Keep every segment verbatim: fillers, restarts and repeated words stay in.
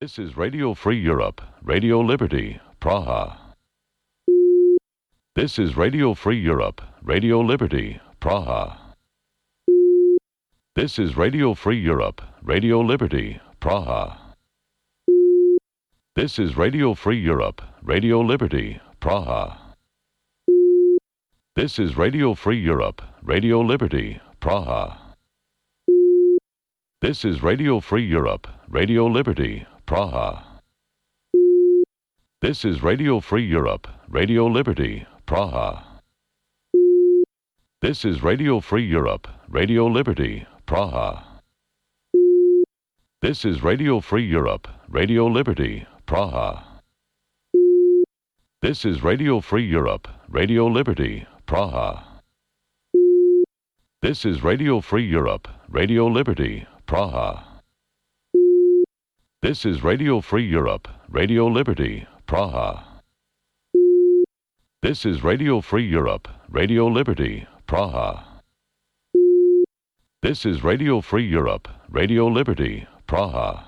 This is Radio Free Europe, Radio Liberty, Praha. This is Radio Free Europe, Radio Liberty, Praha. This is Radio Free Europe, Radio Liberty, Praha. This is Radio Free Europe, Radio Liberty, Praha. This is Radio Free Europe, Radio Liberty, Praha. This is Radio Free Europe, Radio Liberty, Praha. This is Radio Free Europe, Radio Liberty, Praha. This is Radio Free Europe, Radio Liberty, Praha. This is Radio Free Europe, Radio Liberty, Praha. This is Radio Free Europe, Radio Liberty, Praha. This is Radio Free Europe, Radio Liberty, Praha. This is Radio Free Europe, Radio Liberty, Praha. This is Radio Free Europe, Radio Liberty, Praha. This is Radio Free Europe, Radio Liberty, Praha.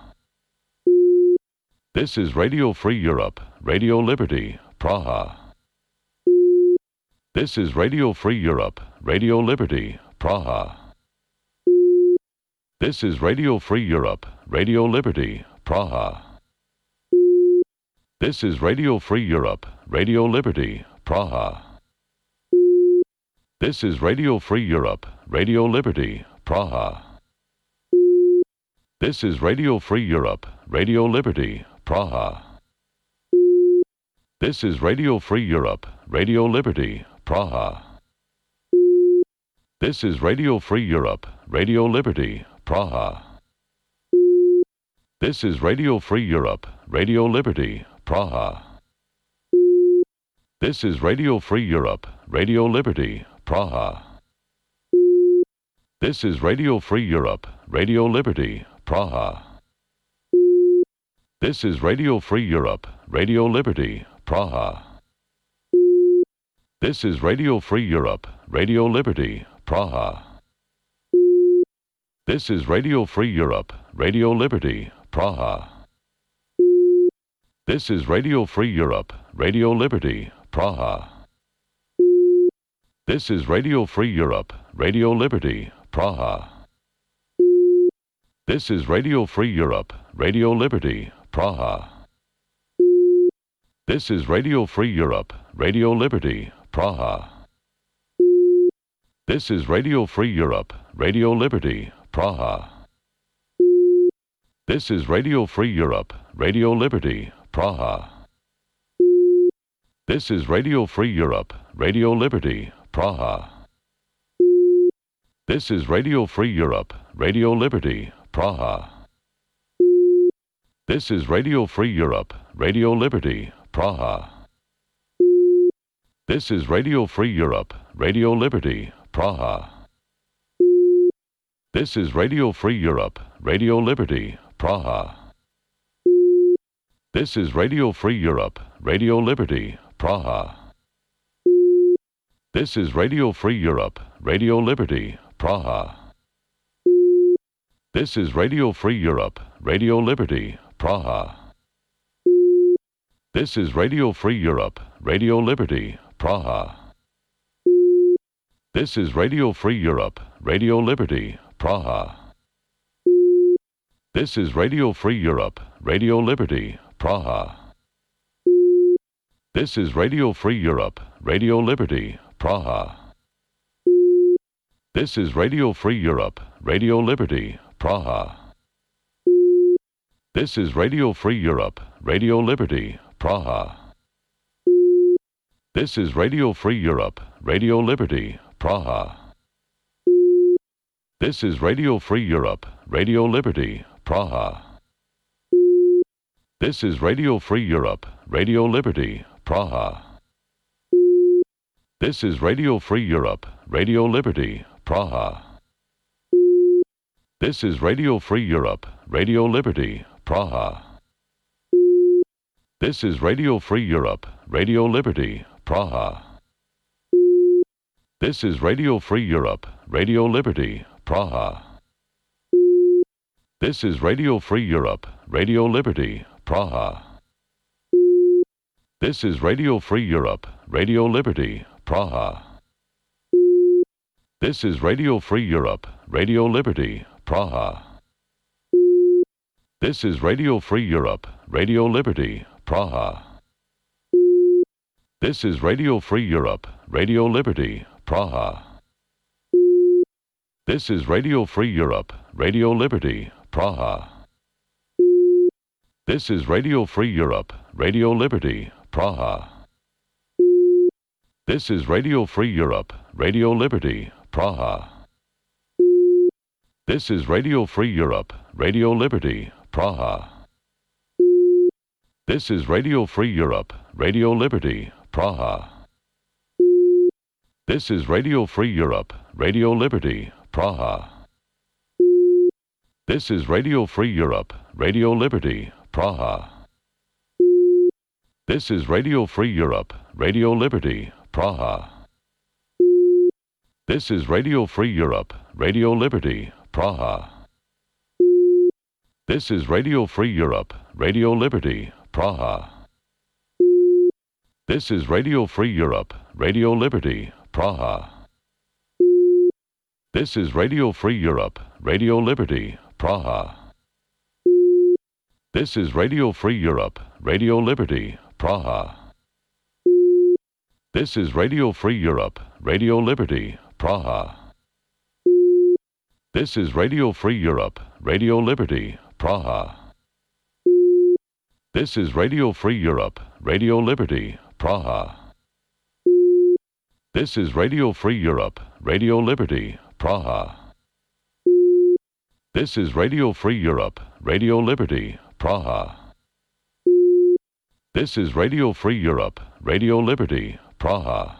This is Radio Free Europe, Radio Liberty, Praha. This is Radio Free Europe, Radio Liberty, Praha. This is Radio Free Europe, Radio Liberty, Praha. This is Radio Free Europe, Radio Liberty, Praha. This is Radio Free Europe, Radio Liberty, Praha. This is Radio Free Europe, Radio Liberty, Praha. This is Radio Free Europe, Radio Liberty, Praha. This is Radio Free Europe, Radio Liberty, Praha. This is Radio Free Europe, Radio Liberty, Praha. This is Radio Free Europe, Radio Liberty, Praha. This is Radio Free Europe, Radio Liberty, Praha. This is Radio Free Europe, Radio Liberty, Praha. This is Radio Free Europe, Radio Liberty, Praha. This is Radio Free Europe, Radio Liberty, Praha. This is Radio Free Europe, Radio Liberty, Praha. This is Radio Free Europe, Radio Liberty, Praha. This is Radio Free Europe, Radio Liberty, Praha. This is Radio Free Europe, Radio Liberty, Praha. This is Radio Free Europe, Radio Liberty, Praha. This is Radio Free Europe, Radio Liberty, Praha. This is Radio Free Europe, Radio Liberty, Praha. This is Radio Free Europe, Radio Liberty, Praha. This is Radio Free Europe, Radio Liberty, Praha. This is Radio Free Europe, Radio Liberty, Praha. This is Radio Free Europe, Radio Liberty, Praha. This is Radio Free Europe, Radio Liberty, Praha. This is Radio Free Europe, Radio Liberty, Praha. This is Radio Free Europe, Radio Liberty, Praha. This is Radio Free Europe, Radio Liberty, Praha. This is Radio Free Europe, Radio Liberty, Praha. This is Radio Free Europe, Radio Liberty, Praha. This is Radio Free Europe, Radio Liberty, Praha. This is Radio Free Europe, Radio Liberty, Praha. This is Radio Free Europe, Radio Liberty, Praha. This is Radio Free Europe, Radio Liberty, Praha. This is Radio Free Europe, Radio Liberty, Praha. This is Radio Free Europe, Radio Liberty, Praha. This is Radio Free Europe, Radio Liberty, Praha. This is Radio Free Europe, Radio Liberty, Praha. This is Radio Free Europe, Radio Liberty, Praha. This is Radio Free Europe, Radio Liberty, Praha. This is Radio Free Europe, Radio Liberty, Praha. This is Radio Free Europe, Radio Liberty, Praha. This is Radio Free Europe, Radio Liberty, Praha. This is Radio Free Europe, Radio Liberty, Praha. This is Radio Free Europe, Radio Liberty, Praha. This is Radio Free Europe, Radio Liberty, Praha. This is Radio Free Europe, Radio Liberty, Praha. This is Radio Free Europe, Radio Liberty, Praha. This is Radio Free Europe, Radio Liberty, Praha. This is Radio Free Europe, Radio Liberty, Praha. This is Radio Free Europe, Radio Liberty, Praha. This is Radio Free Europe, Radio Liberty, Praha. This is Radio Free Europe, Radio Liberty, Praha. This is Radio Free Europe, Radio Liberty, Praha. This is Radio Free Europe, Radio Liberty, Praha. This is Radio Free Europe, Radio Liberty, Praha. This is Radio Free Europe, Radio Liberty, Praha. This is Radio Free Europe, Radio Liberty, Praha. This is Radio Free Europe, Radio Liberty, Praha. This is Radio Free Europe, Radio Liberty, Praha. This is Radio Free Europe, Radio Liberty, Praha. This is Radio Free Europe, Radio Liberty, Praha. This is Radio Free Europe, Radio Liberty, Praha. This is Radio Free Europe, Radio Liberty, Praha.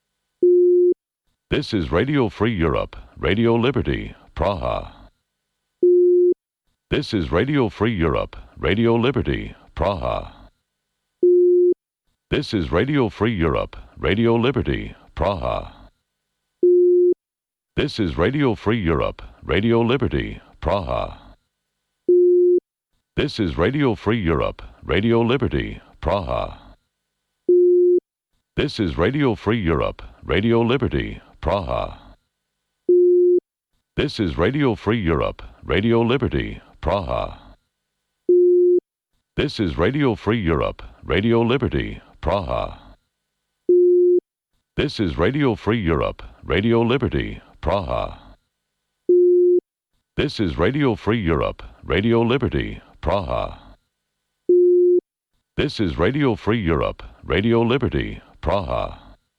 This is Radio Free Europe, Radio Liberty, Praha. This is Radio Free Europe, Radio Liberty, Praha. This is Radio Free Europe, Radio Liberty, Praha. This is Radio Free Europe, Radio Liberty, Praha. This is Radio Free Europe, Radio Liberty, Praha. This is Radio Free Europe, Radio Liberty, Praha. This is Radio Free Europe, Radio Liberty, Praha. This is Radio Free Europe, Radio Liberty, Praha. This is Radio Free Europe, Radio Liberty, Praha. This is Radio Free Europe, Radio Liberty, Praha. This is Radio Free Europe, Radio Liberty, Praha.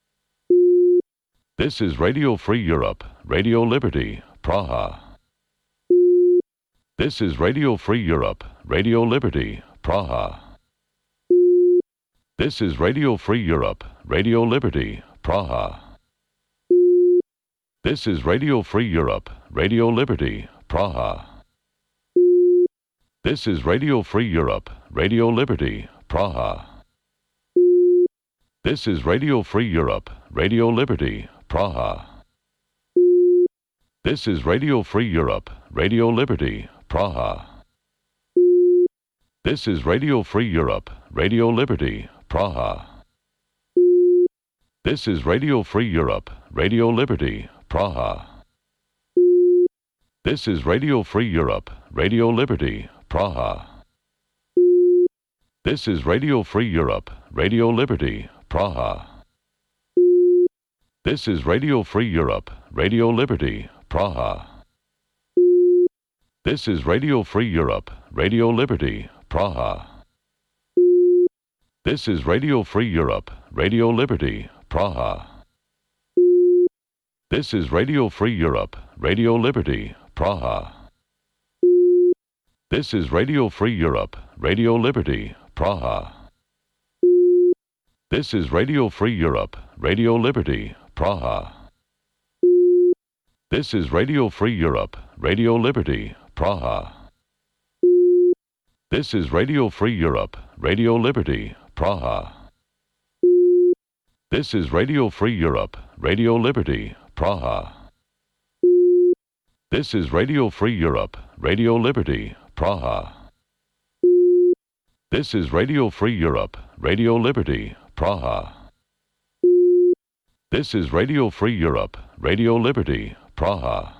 This is Radio Free Europe, Radio Liberty, Praha. This is Radio Free Europe, Radio Liberty, Praha. This is Radio Free Europe, Radio Liberty, Praha. This is Radio Free Europe, Radio Liberty, Praha. This is Radio Free Europe, Radio Liberty, Praha. This is Radio Free Europe, Radio Liberty, Praha. This is Radio Free Europe, Radio Liberty, Praha. This is Radio Free Europe, Radio Liberty, Praha. This is Radio Free Europe, Radio Liberty, Praha. This is Radio Free Europe, Radio Liberty, Praha. This is Radio Free Europe, Radio Liberty, Praha. This is Radio Free Europe, Radio Liberty, Praha. This is Radio Free Europe, Radio Liberty, Praha. This is Radio Free Europe, Radio Liberty, Praha. This is Radio Free Europe, Radio Liberty, Praha. This is Radio Free Europe, Radio Liberty, Praha. This is Radio Free Europe, Radio Liberty, Praha. This is Radio Free Europe, Radio Liberty, Praha. This is Radio Free Europe, Radio Liberty, Praha. This is Radio Free Europe, Radio Liberty, Praha. This is Radio Free Europe, Radio Liberty, Praha. This is Radio Free Europe, Radio Liberty, Praha. This is Radio Free Europe, Radio Liberty, Praha.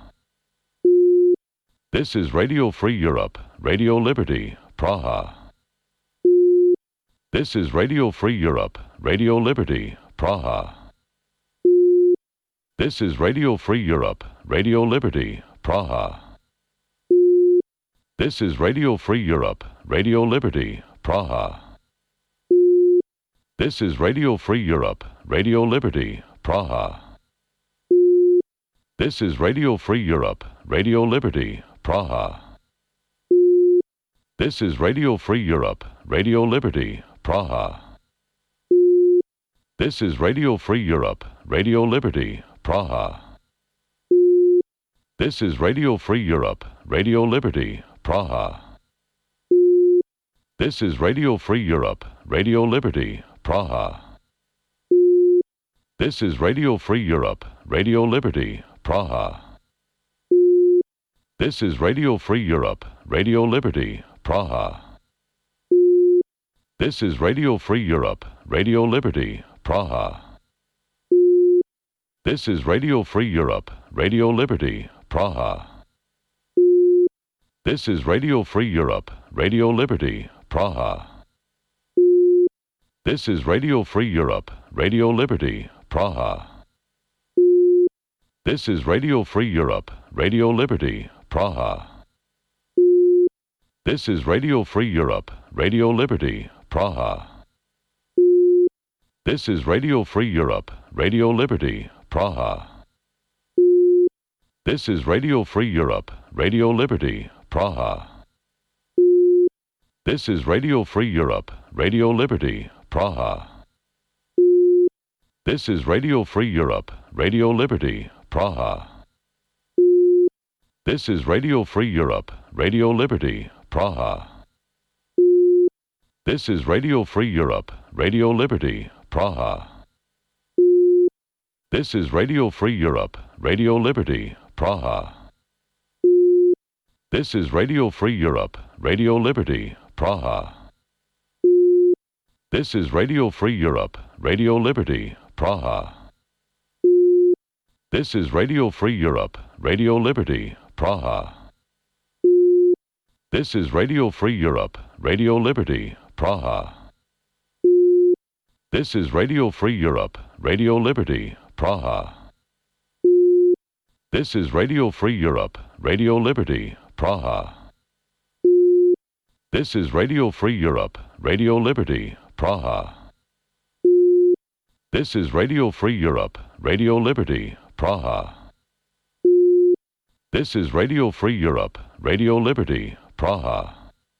This is Radio Free Europe, Radio Liberty, Praha. This is Radio Free Europe, Radio Liberty, Praha. This is Radio Free Europe, Radio Liberty, Praha. This is Radio Free Europe, Radio Liberty, Praha. This is Radio Free Europe, Radio Liberty, Praha. This is Radio Free Europe, Radio Liberty, Praha. This is Radio Free Europe, Radio Liberty, Praha. This is Radio Free Europe, Radio Liberty, Praha. This is Radio Free Europe, Radio Liberty, Praha. This is Radio Free Europe, Radio Liberty, Praha. This is Radio Free Europe, Radio Liberty, Praha. This is Radio Free Europe, Radio Liberty, Praha. This is Radio Free Europe, Radio Liberty, Praha. This is Radio Free Europe, Radio Liberty, Praha. This is Radio Free Europe, Radio Liberty, Praha. This is Radio Free Europe, Radio Liberty, Praha. This is Radio Free Europe, Radio Liberty, Praha. This is Radio Free Europe, Radio Liberty, Praha. This is Radio Free Europe, Radio Liberty, Praha. This is Radio Free Europe, Radio Liberty, Praha. This is Radio Free Europe, Radio Liberty, Praha. This is Radio Free Europe, Radio Liberty, Praha. This is Radio Free Europe, Radio Liberty, Praha. This is Radio Free Europe, Radio Liberty, Praha. This is Radio Free Europe, Radio Liberty, Praha. This is Radio Free Europe, Radio Liberty, Praha. This is Radio Free Europe, Radio Liberty, Praha. This is Radio Free Europe, Radio Liberty, Praha. This is Radio Free Europe, Radio Liberty, Praha. This is Radio Free Europe, Radio Liberty, Praha. This is Radio Free Europe, Radio Liberty, Praha. This is Radio Free Europe, Radio Liberty, Praha. This is Radio Free Europe, Radio Liberty, Praha. This is Radio Free Europe, Radio Liberty, Praha.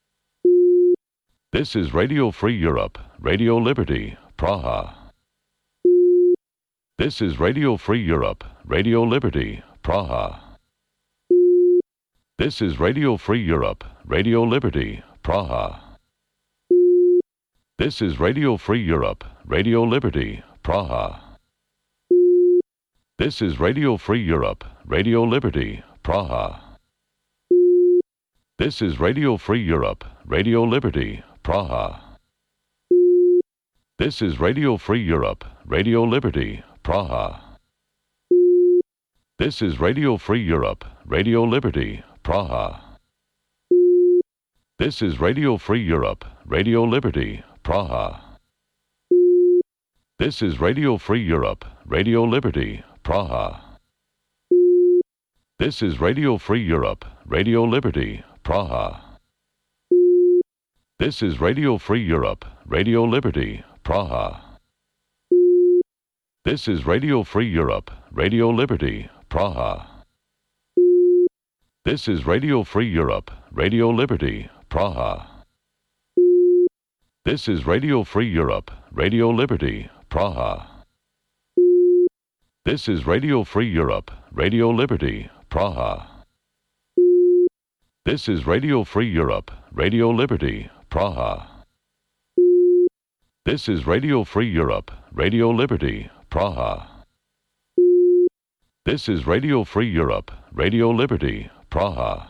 This is Radio Free Europe, Radio Liberty, Praha. This is Radio Free Europe, Radio Liberty, Praha. This is Radio Free Europe, Radio Liberty, Praha. This is Radio Free Europe, Radio Liberty, Praha. This is Radio Free Europe, Radio Liberty, Praha. This is Radio Free Europe, Radio Liberty, Praha. This is Radio Free Europe, Radio Liberty, Praha. This is Radio Free Europe, Radio Liberty, Praha. This is Radio Free Europe, Radio Liberty, Praha. This is Radio Free Europe, Radio Liberty, Praha. This is Radio Free Europe, Radio Liberty, Praha. This is Radio Free Europe, Radio Liberty, Praha. This is Radio Free Europe, Radio Liberty, Praha. This is Radio Free Europe, Radio Liberty, Praha. This is Radio Free Europe, Radio Liberty, Praha. This is Radio Free Europe, Radio Liberty, Praha. This is Radio Free Europe, Radio Liberty, Praha. This is Radio Free Europe, Radio Liberty, Praha. This is Radio Free Europe, Radio Liberty, Praha.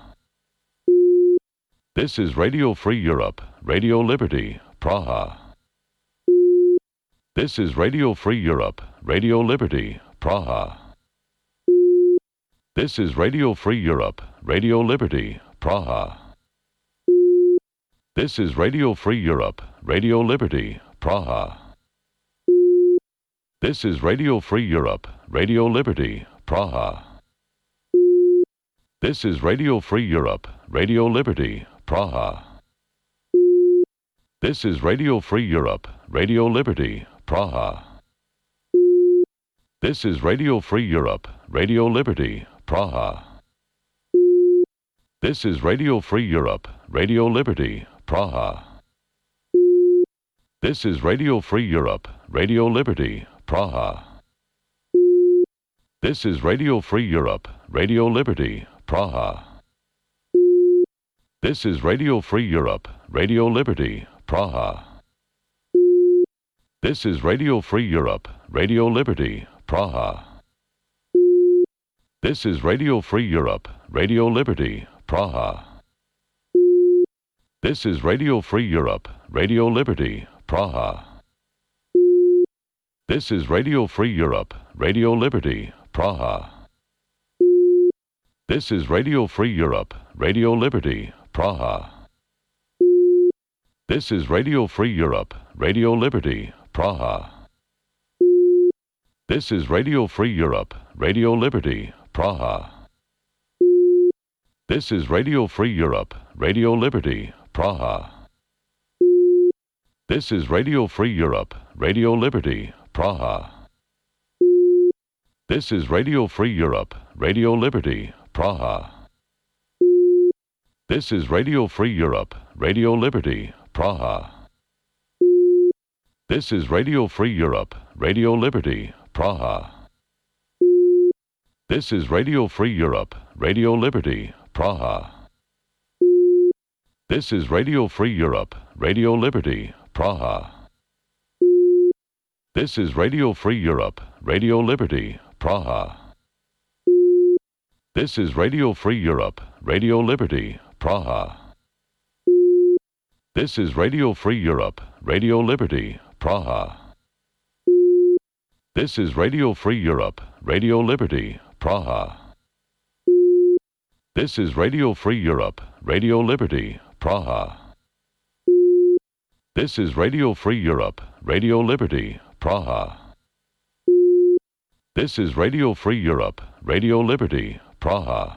This is Radio Free Europe, Radio Liberty, Praha. This is Radio Free Europe, Radio Liberty, Praha. This is Radio Free Europe, Radio Liberty, Praha. This is Radio Free Europe, Radio Liberty, Praha. This is Radio Free Europe, Radio Liberty, Praha. This is Radio Free Europe, Radio Liberty, Praha. This is Radio Free Europe, Radio Liberty, Praha. This is Radio Free Europe, Radio Liberty, Praha. This is Radio Free Europe, Radio Liberty, Praha. This is Radio Free Europe, Radio Liberty, Praha. This is Radio Free Europe, Radio Liberty, Praha. This is Radio Free Europe, Radio Liberty, Praha. This is Radio Free Europe, Radio Liberty, Praha. This is Radio Free Europe, Radio Liberty, Praha. This is Radio Free Europe, Radio Liberty, Praha. This is Radio Free Europe, Radio Liberty, Praha. This is Radio Free Europe, Radio Liberty, Praha. This is Radio Free Europe, Radio Liberty, Praha. This is Radio Free Europe, Radio Liberty, Praha. This is Radio Free Europe, Radio Liberty, Praha. This is Radio Free Europe, Radio Liberty, Praha. This is Radio Free Europe, Radio Liberty, Praha. This is Radio Free Europe, Radio Liberty, Praha. This is Radio Free Europe, Radio Liberty, Praha. This is Radio Free Europe, Radio Liberty, Praha. This is Radio Free Europe, Radio Liberty, Praha. This is Radio Free Europe, Radio Liberty, Praha. This is Radio Free Europe, Radio Liberty, Praha. This is Radio Free Europe, Radio Liberty, Praha. This is Radio Free Europe, Radio Liberty, Praha. This is Radio Free Europe, Radio Liberty, Praha. This is Radio Free Europe, Radio Liberty, Praha. This is Radio Free Europe, Radio Liberty, Praha.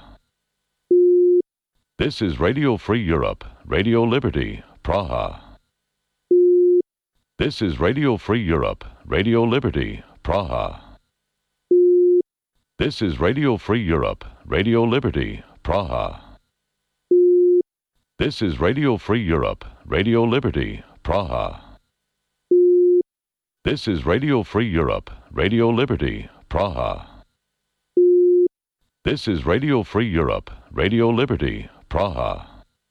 This is Radio Free Europe, Radio Liberty, Praha. This is Radio Free Europe, Radio Liberty, Praha. This is Radio Free Europe, Radio Liberty, Praha. This is Radio Free Europe, Radio Liberty, Praha. This is Radio Free Europe, Radio Liberty, Praha. This is Radio Free Europe, Radio Liberty, Praha.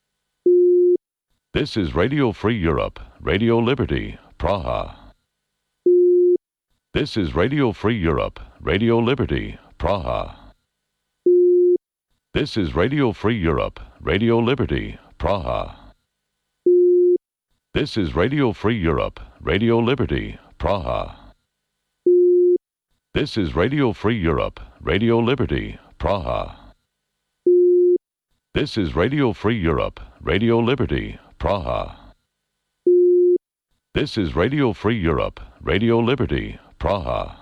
This is Radio Free Europe, Radio Liberty, Praha. This is Radio Free Europe, Radio Liberty, Praha. This is Radio Free Europe, Radio Liberty, Praha. This is Radio Free Europe, Radio Liberty, Praha. This is Radio Free Europe, Radio Liberty, Praha. This is Radio Free Europe, Radio Liberty, Praha. This is Radio Free Europe, Radio Liberty, Praha.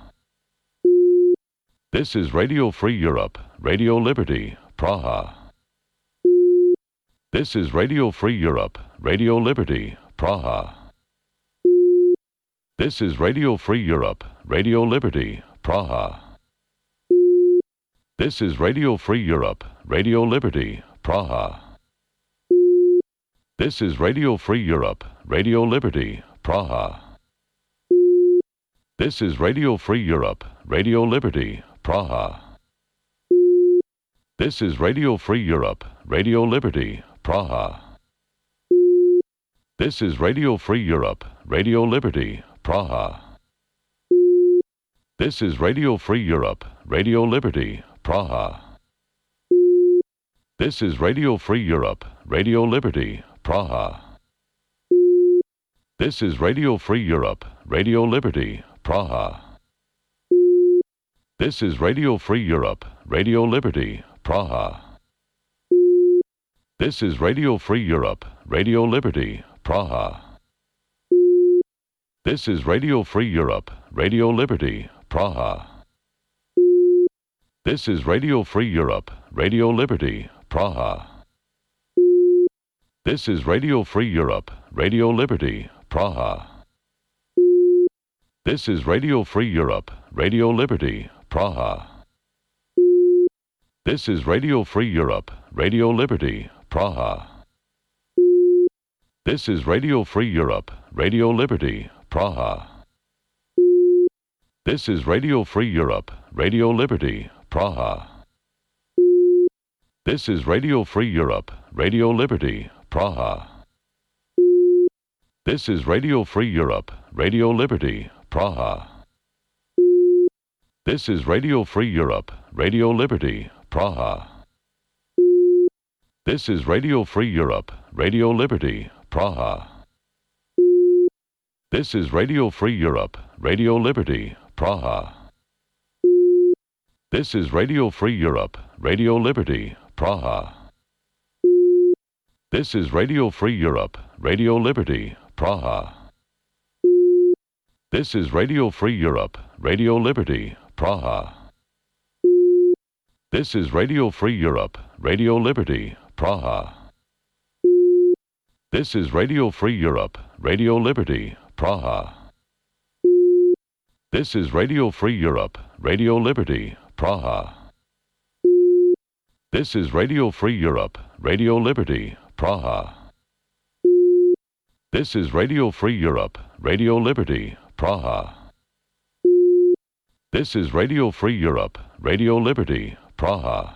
This is Radio Free Europe, Radio Liberty, Praha. This is Radio Free Europe, Radio Liberty, Praha. This is Radio Free Europe, Radio Liberty, Praha. This is Radio Free Europe, Radio Liberty, Praha. This is Radio Free Europe, Radio Liberty, Praha. This is Radio Free Europe, Radio Liberty, Praha. This is Radio Free Europe, Radio Liberty, Praha. This is Radio Free Europe, Radio Liberty, Praha. This is Radio Free Europe, Radio Liberty, Praha. This is Radio Free Europe, Radio Liberty, Praha. This is Radio Free Europe, Radio Liberty, Praha. This is Radio Free Europe, Radio Liberty, Praha. This is Radio Free Europe, Radio Liberty, Praha. This is Radio Free Europe, Radio Liberty, Praha. This is Radio Free Europe, Radio Liberty, Praha. This is Radio Free Europe, Radio Liberty, Praha. This is Radio Free Europe, Radio Liberty, Praha. This is Radio Free Europe, Radio Liberty, Praha. This is Radio Free Europe, Radio Liberty, Praha. This is Radio Free Europe, Radio Liberty, Praha. This is Radio Free Europe, Radio Liberty, Praha. This is Radio Free Europe, Radio Liberty, Praha. This is Radio Free Europe, Radio Liberty, Praha. This is Radio Free Europe, Radio Liberty, Praha. This is Radio Free Europe, Radio Liberty, Praha. This is Radio Free Europe, Radio Liberty, Praha. This is Radio Free Europe, Radio Liberty, Praha. This is Radio Free Europe, Radio Liberty, Praha. This is Radio Free Europe, Radio Liberty, Praha. This is Radio Free Europe, Radio Liberty, Praha. This is Radio Free Europe, Radio Liberty, Praha. This is Radio Free Europe, Radio Liberty, Praha. This is Radio Free Europe, Radio Liberty, Praha. This is Radio Free Europe, Radio Liberty, Praha.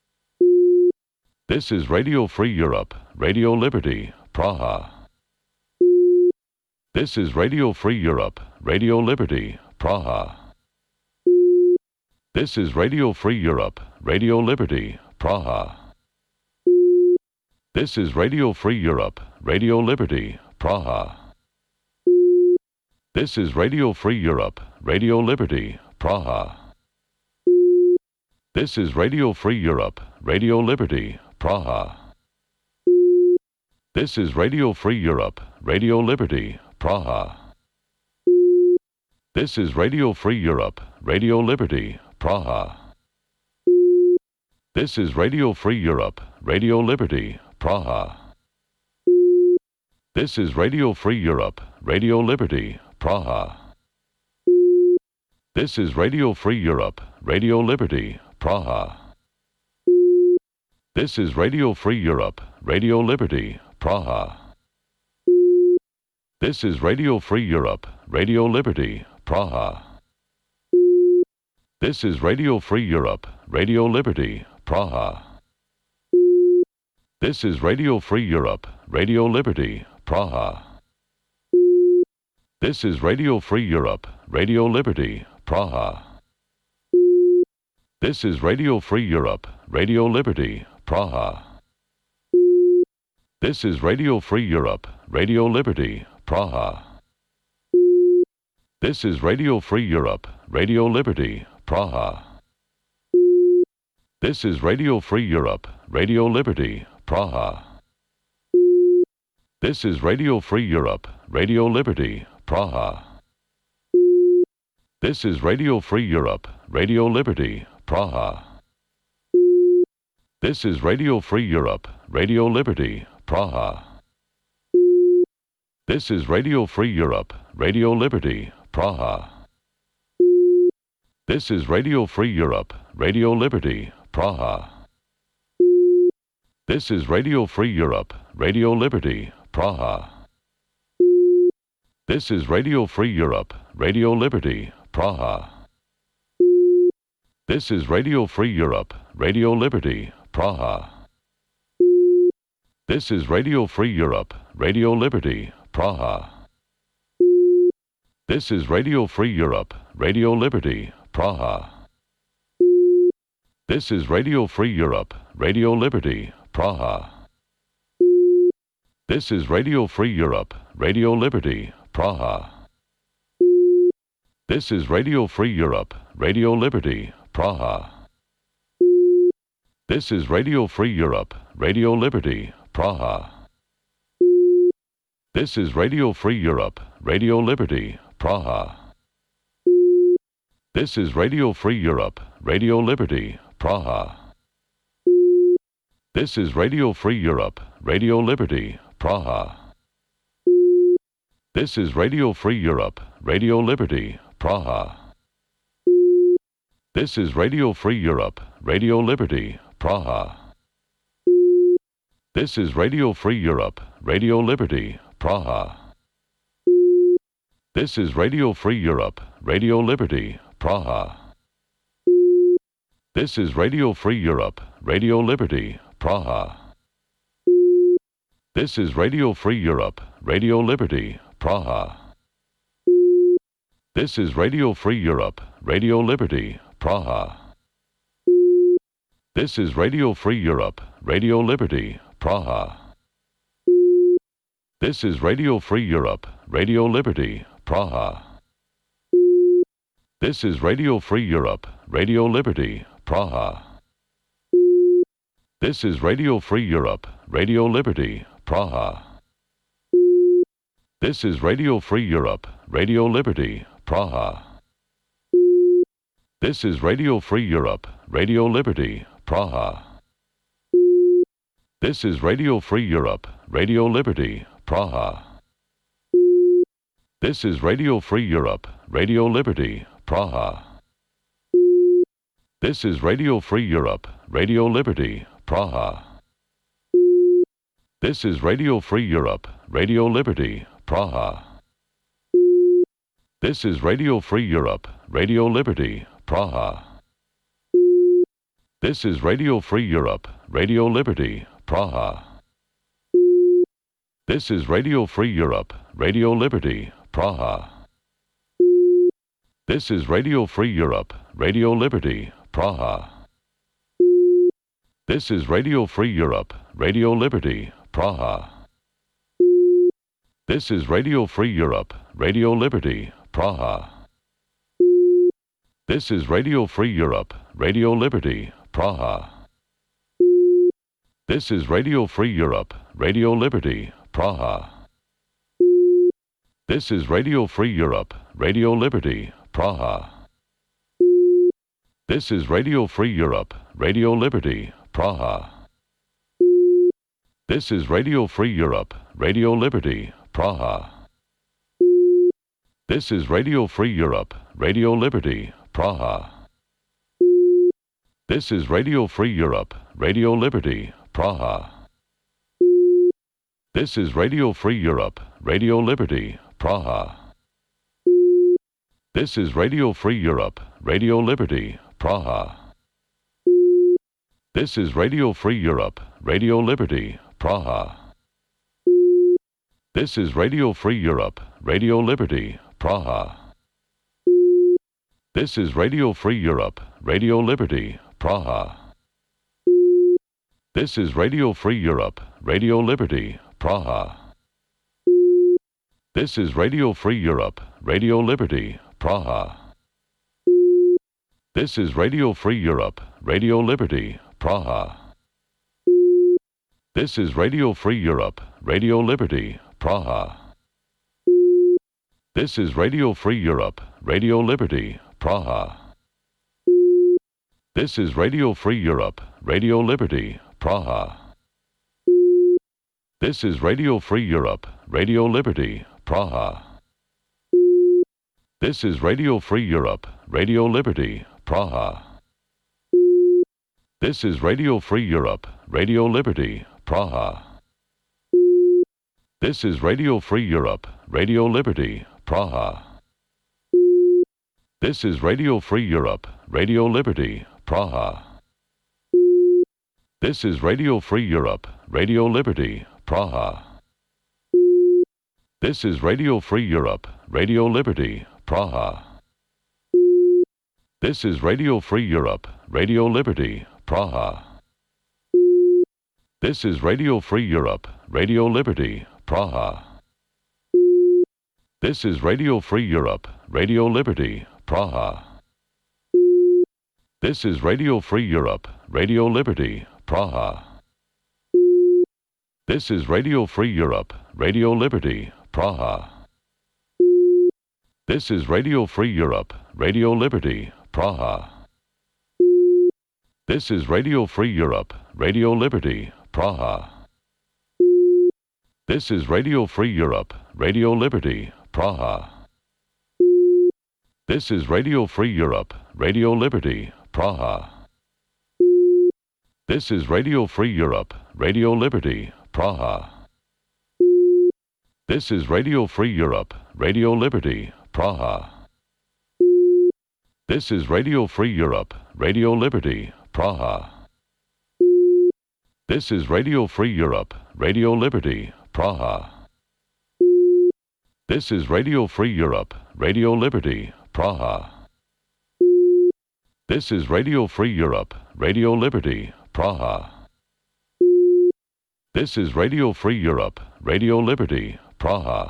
This is Radio Free Europe, Radio Liberty, Praha. This is Radio Free Europe, Radio Liberty, Praha. This is Radio Free Europe, Radio Liberty, Praha. This is Radio Free Europe, Radio Liberty, Praha. This is Radio Free Europe, Radio Liberty, Praha. This is Radio Free Europe, Radio Liberty, Praha. This is Radio Free Europe, Radio Liberty, Praha. This is Radio Free Europe, Radio Liberty, Praha. This is Radio Free Europe, Radio Liberty, Praha. This is Radio Free Europe, Radio Liberty, Praha. This is Radio Free Europe, Radio Liberty, Praha. This is Radio Free Europe, Radio Liberty, Praha. This is Radio Free Europe, Radio Liberty, Praha. This is Radio Free Europe, Radio Liberty, Praha. This is Radio Free Europe, Radio Liberty, Praha. This is Radio Free Europe, Radio Liberty, Praha. This is Radio Free Europe, Radio Liberty, Praha. This is Radio Free Europe, Radio Liberty, Praha. This is Radio Free Europe, Radio Liberty, Praha. This is Radio Free Europe, Radio Liberty, Praha. This is Radio Free Europe, Radio Liberty, Praha. This is Radio Free Europe, Radio Liberty, Praha. This is Radio Free Europe, Radio Liberty, Praha. This is Radio Free Europe, Radio Liberty, Praha. This is Radio Free Europe, Radio Liberty, Praha. This is Radio Free Europe, Radio Liberty, Praha. This is Radio Free Europe, Radio Liberty, Praha. This is Radio Free Europe, Radio Liberty, Praha. This is Radio Free Europe, Radio Liberty, Praha. This is Radio Free Europe, Radio Liberty, Praha. This is Radio Free Europe, Radio Liberty, Praha. This is Radio Free Europe, Radio Liberty, Praha. This is Radio Free Europe, Radio Liberty, Praha. This is Radio Free Europe, Radio Liberty, Praha. This is Radio Free Europe, Radio Liberty, Praha. This is Radio Free Europe, Radio Liberty, Praha. This is Radio Free Europe, Radio Liberty, Praha. This is Radio Free Europe, Radio Liberty, Praha. This is Radio Free Europe, Radio Liberty, Praha. This is Radio Free Europe, Radio Liberty, Praha. This is Radio Free Europe, Radio Liberty, Praha. This is Radio Free Europe, Radio Liberty, Praha. This is Radio Free Europe, Radio Liberty, Praha. This is Radio Free Europe, Radio Liberty, Praha. This is Radio Free Europe, Radio Liberty, Praha. This is Radio Free Europe, Radio Liberty, Praha. This is Radio Free Europe, Radio Liberty, Praha. This is Radio Free Europe, Radio Liberty, Praha. This is Radio Free Europe, Radio Liberty, Praha. This is Radio Free Europe, Radio Liberty, Praha. This is Radio Free Europe, Radio Liberty, Praha. This is Radio Free Europe, Radio Liberty, Praha. This is Radio Free Europe, Radio Liberty, Praha. This is Radio Free Europe, Radio Liberty, Praha. This is Radio Free Europe, Radio Liberty, Praha. This is Radio Free Europe, Radio Liberty, Praha. This is Radio Free Europe, Radio Liberty, Praha. This is Radio Free Europe, Radio Liberty, Praha. This is Radio Free Europe, Radio Liberty, Praha. This is Radio Free Europe, Radio Liberty, Praha. This is Radio Free Europe, Radio Liberty, Praha. This is Radio Free Europe, Radio Liberty, Praha. This is Radio Free Europe, Radio Liberty, Praha. This is Radio Free Europe, Radio Liberty, Praha. This is Radio Free Europe, Radio Liberty, Praha. This is Radio Free Europe, Radio Liberty, Praha. This is Radio Free Europe, Radio Liberty, Praha. This is Radio Free Europe, Radio Liberty, Praha. This is Radio Free Europe, Radio Liberty, Praha. This is Radio Free Europe, Radio Liberty, Praha. This is Radio Free Europe, Radio Liberty, Praha. This is Radio Free Europe, Radio Liberty, Praha. This is Radio Free Europe, Radio Liberty, Praha. This is Radio Free Europe, Radio Liberty, Praha. This is Radio Free Europe, Radio Liberty, Praha. This is Radio Free Europe, Radio Liberty, Praha. This is Radio Free Europe, Radio Liberty, Praha. This is Radio Free Europe, Radio Liberty, Praha. This is Radio Free Europe, Radio Liberty, Praha. This is Radio Free Europe, Radio Liberty, Praha. This is Radio Free Europe, Radio Liberty, Praha. This is Radio Free Europe, Radio Liberty, Praha. This is Radio Free Europe, Radio Liberty, Praha. This is Radio Free Europe, Radio Liberty, Praha. This is Radio Free Europe, Radio Liberty, Praha. This is Radio Free Europe, Radio Liberty, Praha. This is Radio Free Europe, Radio Liberty, Praha. This is Radio Free Europe, Radio Liberty, Praha. This is Radio Free Europe, Radio Liberty, Praha. This is Radio Free Europe, Radio Liberty, Praha. This is Radio Free Europe, Radio Liberty, Praha. This is Radio Free Europe, Radio Liberty, Praha. This is Radio Free Europe, Radio Liberty, Praha. This is Radio Free Europe, Radio Liberty, Praha. This is Radio Free Europe, Radio Liberty, Praha. This is Radio Free Europe, Radio Liberty, Praha. This is Radio Free Europe, Radio Liberty, Praha. This is Radio Free Europe, Radio Liberty, Praha. This is Radio Free Europe, Radio Liberty, Praha. This is Radio Free Europe, Radio Liberty, Praha. This is Radio Free Europe, Radio Liberty, Praha.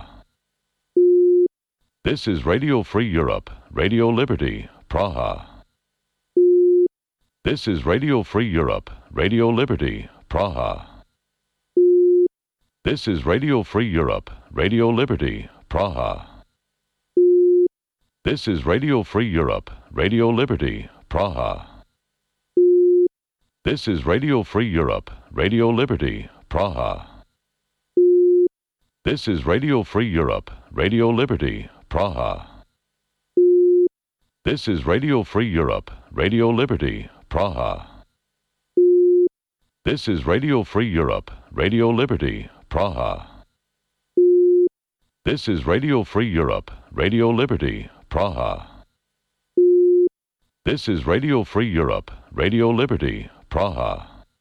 This is Radio Free Europe, Radio Liberty, Praha. This is Radio Free Europe, Radio Liberty, Praha. This is Radio Free Europe, Radio Liberty, Praha. This is Radio Free Europe, Radio Liberty, Praha. This is Radio Free Europe, Radio Liberty, Praha. This is Radio Free Europe, Radio Liberty, Praha. This is Radio Free Europe, Radio Liberty, Praha. This is Radio Free Europe, Radio Liberty, Praha. This is Radio Free Europe, Radio Liberty, Praha. This is Radio Free Europe, Radio Liberty, Praha.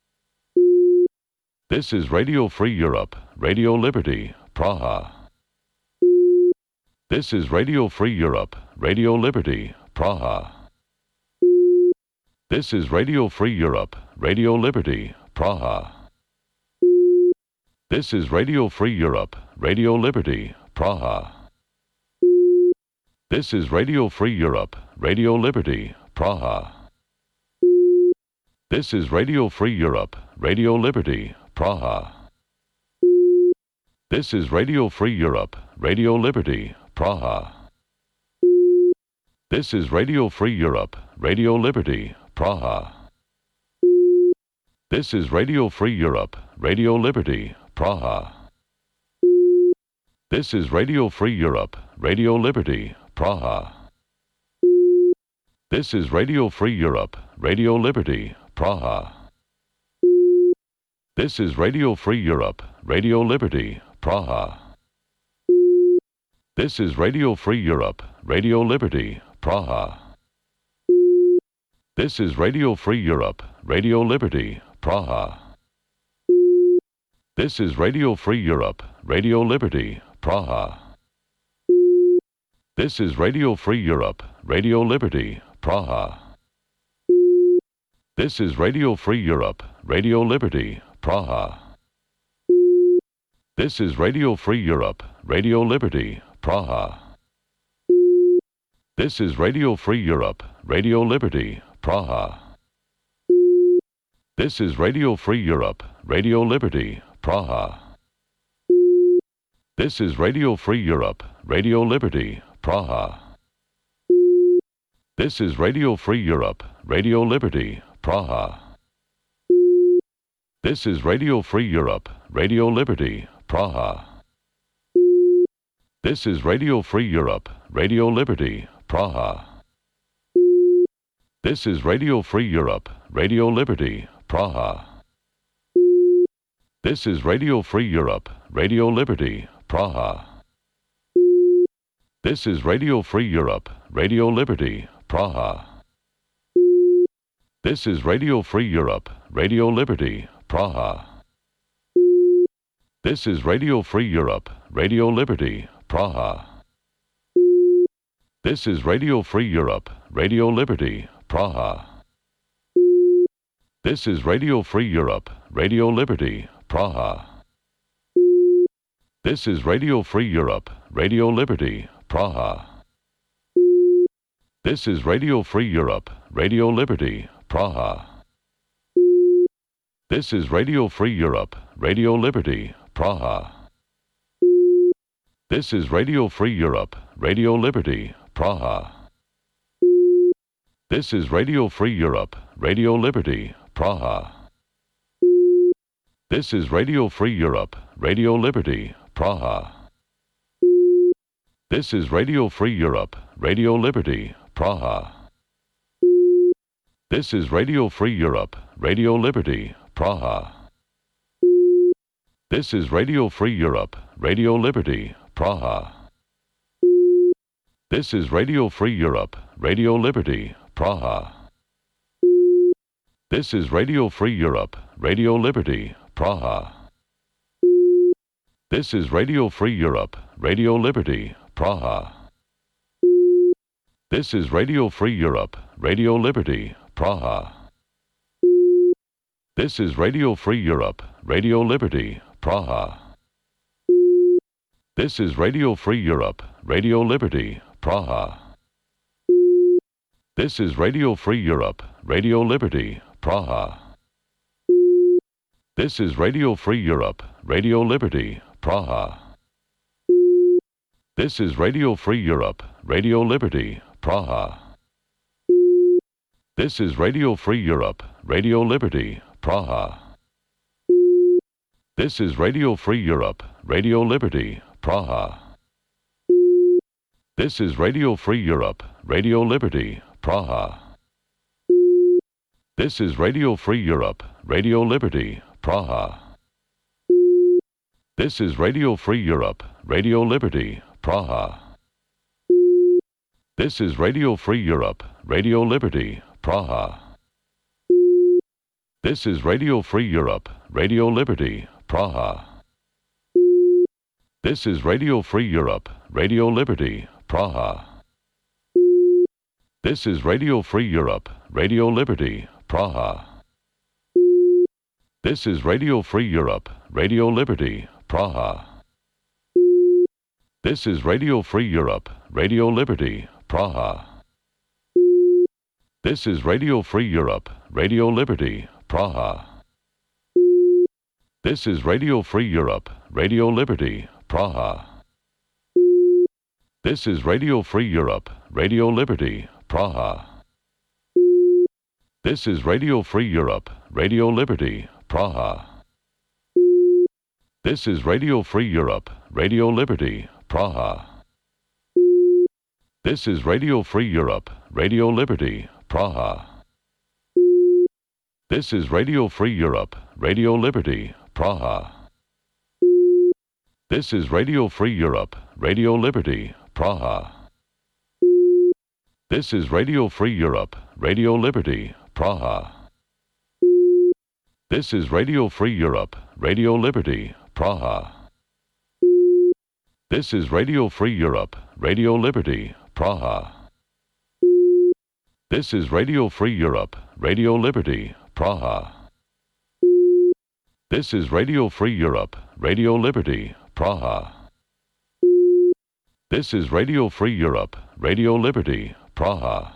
This is Radio Free Europe, Radio Liberty, Praha. This is Radio Free Europe, Radio Liberty, Praha. This is Radio Free Europe, Radio Liberty, Praha. This is Radio Free Europe, Radio Liberty, Praha. This is Radio Free Europe, Radio Liberty, Praha. This is Radio Free Europe, Radio Liberty, Praha. This is Radio Free Europe, Radio Liberty, Praha. This is Radio Free Europe, Radio Liberty, Praha. This is Radio Free Europe, Radio Liberty, Praha. This is Radio Free Europe, Radio Liberty, Praha. This is Radio Free Europe, Radio Liberty, Praha. This is Radio Free Europe, Radio Liberty, Praha. This is Radio Free Europe, Radio Liberty, Praha. This is Radio Free Europe, Radio Liberty, Praha. This is Radio Free Europe, Radio Liberty, Praha. This is Radio Free Europe, Radio Liberty, Praha. This is Radio Free Europe, Radio Liberty, Praha. This is Radio Free Europe, Radio Liberty, Praha. This is Radio Free Europe, Radio Liberty, Praha. This is Radio Free Europe, Radio Liberty, Praha. This is Radio Free Europe, Radio Liberty, Praha. This is Radio Free Europe, Radio Liberty, Praha. This is Radio Free Europe, Radio Liberty, Praha. This is Radio Free Europe, Radio Liberty, Praha. This is Radio Free Europe, Radio Liberty, Praha. This is Radio Free Europe, Radio Liberty, Praha. This is Radio Free Europe, Radio Liberty, Praha. This is Radio Free Europe, Radio Liberty, Praha. This is Radio Free Europe, Radio Liberty, Praha. This is Radio Free Europe, Radio Liberty, Praha. This is Radio Free Europe, Radio Liberty, Praha. This is Radio Free Europe, Radio Liberty, Praha. This is Radio Free Europe, Radio Liberty, Praha. This is Radio Free Europe, Radio Liberty, Praha. This is Radio Free Europe, Radio Liberty, Praha. This is Radio Free Europe, Radio Liberty, Praha. This is Radio Free Europe, Radio Liberty, Praha. This is Radio Free Europe, Radio Liberty, Praha. This is Radio Free Europe, Radio Liberty, Praha. This is Radio Free Europe, Radio Liberty, Praha. This is Radio Free Europe, Radio Liberty, Praha. This is Radio Free Europe, Radio Liberty, Praha. This is Radio Free Europe, Radio Liberty, Praha. This is Radio Free Europe, Radio Liberty, Praha. This is Radio Free Europe, Radio Liberty, Praha. This is Radio Free Europe, Radio Liberty, Praha. This is Radio Free Europe, Radio Liberty, Praha. This is Radio Free Europe, Radio Liberty, Praha. This is Radio Free Europe, Radio Liberty, Praha. This is Radio Free Europe, Radio Liberty, Praha. This is Radio Free Europe, Radio Liberty, Praha. This is Radio Free Europe, Radio Liberty, Praha. This is Radio Free Europe, Radio Liberty, Praha. This is Radio Free Europe, Radio Liberty, Praha. This is Radio Free Europe, Radio Liberty, Praha. This is Radio Free Europe, Radio Liberty, Praha. This is Radio Free Europe, Radio Liberty, Praha. This is Radio Free Europe, Radio Liberty, Praha. This is Radio Free Europe, Radio Liberty, Praha. This is Radio Free Europe, Radio Liberty, Praha. This is Radio Free Europe, Radio Liberty, Praha. This is Radio Free Europe, Radio Liberty, Praha. This is Radio Free Europe, Radio Liberty, Praha. This is Radio Free Europe, Radio Liberty, Praha. This is Radio Free Europe, Radio Liberty, Praha. This is Radio Free Europe, Radio Liberty, Praha. This is Radio Free Europe, Radio Liberty, Praha. This is Radio Free Europe, Radio Liberty, Praha. This is Radio Free Europe, Radio Liberty, Praha. This is Radio Free Europe, Radio Liberty, Praha. This is Radio Free Europe, Radio Liberty, Praha. This is Radio Free Europe, Radio Liberty, Praha. This is Radio Free Europe, Radio Liberty, Praha. This is Radio Free Europe, Radio Liberty, Praha.